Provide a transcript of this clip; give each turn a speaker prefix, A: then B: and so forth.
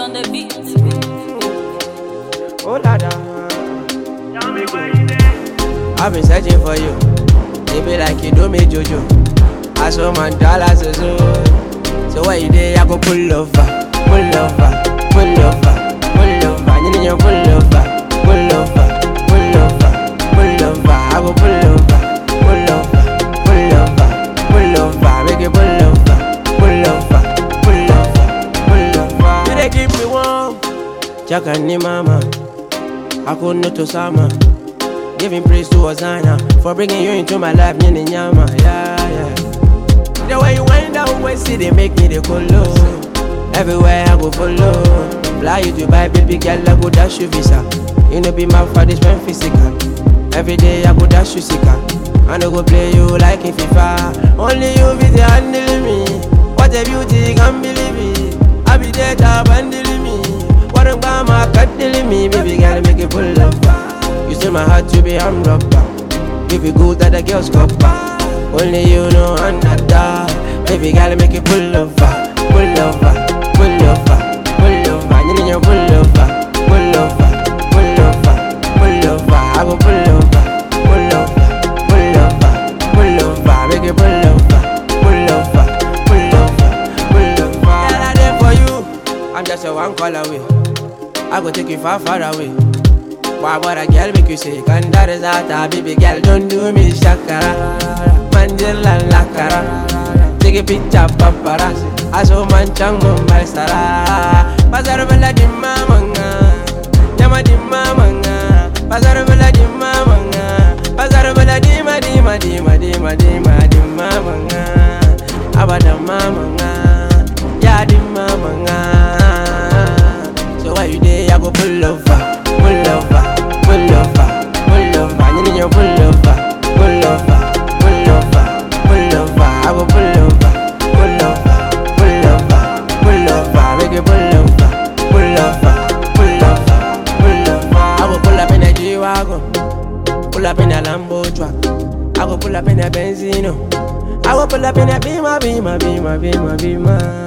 A: on the beat.
B: Oh, Lada.
C: Tell me where you there.
B: I've been searching for you. They be like you do me Jojo. I saw my dollars so where you there? I go pull over, pull over, pull over, pull over. You need your pull over, pull over, pull over, pull over. I go pull over, pull over, pull over, pull over. Make it pull over, pull over, pull over, pull over. You they keep me warm. Jaka ni mama, I could not to summer. Giving praise to Hosanna for bringing you into my life, nyini nyama, yeah, yeah. The way you wind down, when see they make me the colo. Everywhere I go follow. Fly you to buy, baby girl, I go dash you visa. You know be my father's friend physical. Every day I go dash you sika. I no go play you like in FIFA. Only you be the handling me. What a beauty, can't believe it. I be there to handling me. What a mama cuddling me, baby girl, make it pull up. You still my heart to be I'm rubber. If you good that the girls go back. Only you know another. Baby girl, make it pull over, pull over, pull over, pull over. You need your pull over, pull over, pull over, pull over. I go pull over, pull over, pull over, pull over. Make it pull over, pull over, pull over, pull over. Girl, I'm there for you. I'm just a one call away. I go take you far, far away. Why would a girl make you sick? And that is out, baby girl, don't do me shakara. Mandela lakara. Take a picture, paparazzi. I saw man chango maisara. Pasar bela di mamanga. Nyama di mamanga. Pasar bela di mamanga. Pasar bela di mamanga. Abada mamanga. Ya di mamanga. So why you there? I go pull over, pull over, pull over, pull over. You need your pull over, pull over, pull over, pull over. I go pull over, pull over, pull over, pull over. Make it pull over, pull over, pull over, pull over. I go pull up in a G-Wagon, pull up in a Lambo truck. I go pull up in a Benzino. I go pull up in a Beamer.